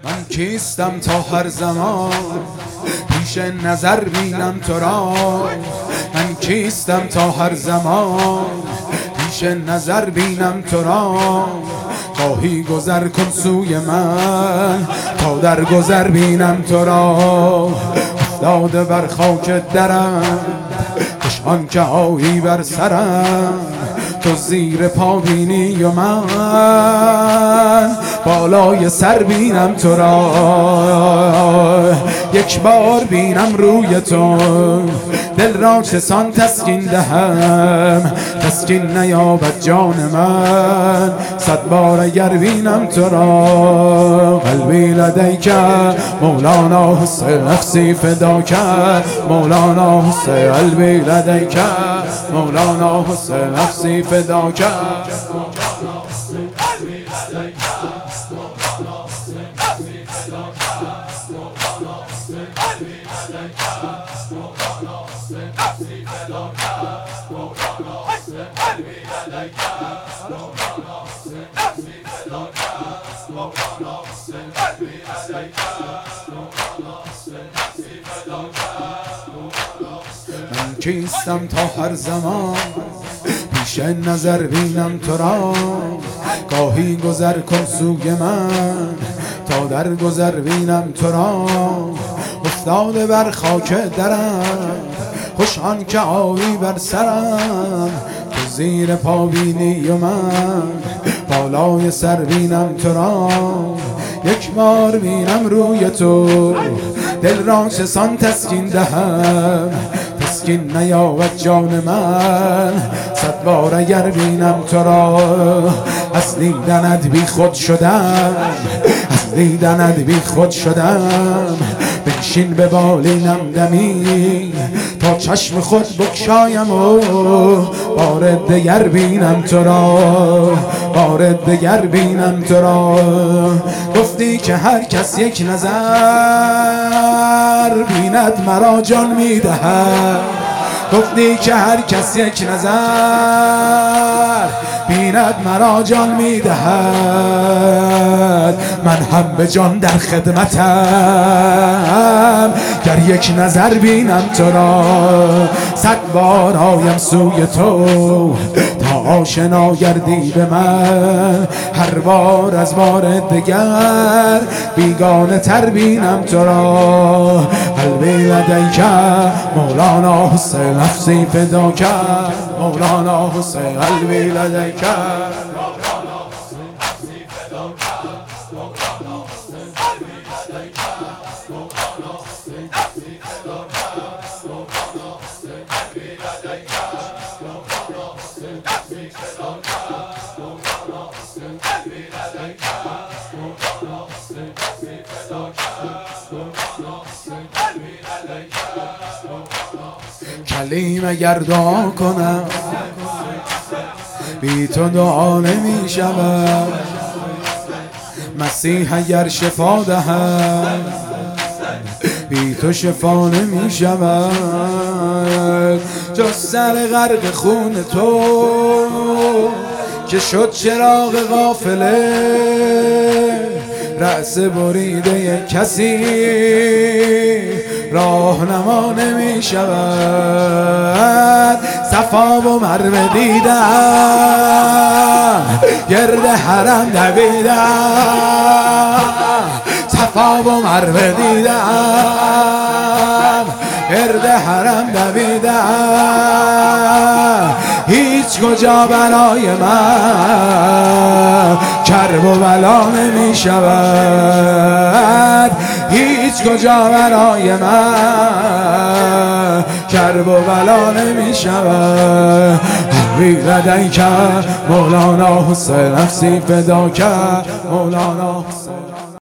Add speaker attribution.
Speaker 1: من کیستم تا هر زمان پیش نظر بینم تو را. من کیستم تا هر زمان پیش نظر بینم تو را. خواهی گذر کن سوی من تا در گذر بینم تو را. افتاده بر خاک درم کشان که آیی بر سرم. تو زیر پا بینی و من بالای سر بینم تو را. یک بار بینم روی تو دل را چسان تسکین دهم. تسکین نیابد جان من صد بار اگر بینم تو را. قلبی لدیک مولانا حسین نفسی فداک. مولانا حسین قلبی لدیک مولانا حسین نفسی فداک. من کیستم تا هر زمان پیش نظر بینم تو را. گاهی گذر کن سوی من تا در گذر بینم تو را. افتاده بر خاک درم خوش آن که آیی بر سرم. تو زیر پا بینی و من بالای سر بینم تو را. یک بار بینم روی تو دل را چسان تسکین دهم. تسکین نیابد جان من صد بار اگر بینم تو را. از دیدنت بی خود شدم از دیدنت بی خود شدم. بنشین به بالینم دمی تا چشم خود بگشایم و بار دگر بینم تو را. بار دگر بینم تو را. گفتی که هر کس یک نظر بیند مرا جان میدهد. گفتی که هر کس یک نظر بیند مرا جان میدهد. من هم به جان در خدمتم گر یک نظر بینم تو را. صد بار آیم سوی تو تا آشنا گردی به من. هر بار از بار دگر بیگانه تر بینم تو را. قلبی لدیک مولانا حسین نفسی فداک. مولانا حسین قلبی لدیک کلیم اگر دعا کنم بی تو دعا نمی شود. مسیح اگر شفا دهد بی تو شفا نمی شود. جز سر غرق خون تو که شد چراغ غافله. رأس بریده کسی راهنما نمی شود. صفا و مروه دیدم گرد حرم دویدم. صفا و مروه دیدم گرد حرم دویدم. هیچ کجا برای من کرب و بلا نمی شود. هیچ کجا برای من کرب و بلا نمی شود. قلبی لدیک مولانا حسین نفسی فداک. مولانا حسین